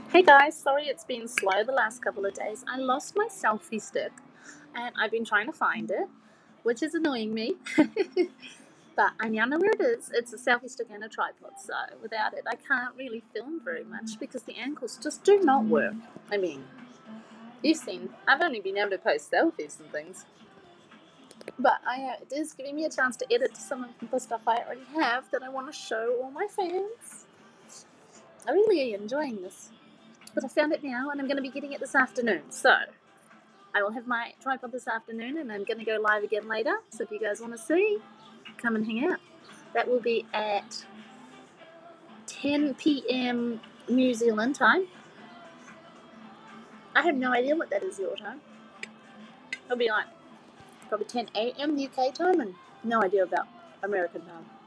Hey guys, sorry it's been slow the last couple of days. I lost my selfie stick and I've been trying to find it, which is annoying me. But I now know where it is. It's a selfie stick and a tripod, so without it, I can't really film very much because the ankles just do not work. I mean, you've seen, I've only been able to post selfies and things, but it is giving me a chance to edit some of the stuff I already have that I want to show all my fans. I really am enjoying this. But I found it now and I'm going to be getting it this afternoon. So I will have my tripod this afternoon and I'm going to go live again later. So if you guys want to see, come and hang out. That will be at 10 p.m. New Zealand time. I have no idea what that is your time. It'll be like probably 10 a.m. UK time and no idea about American time.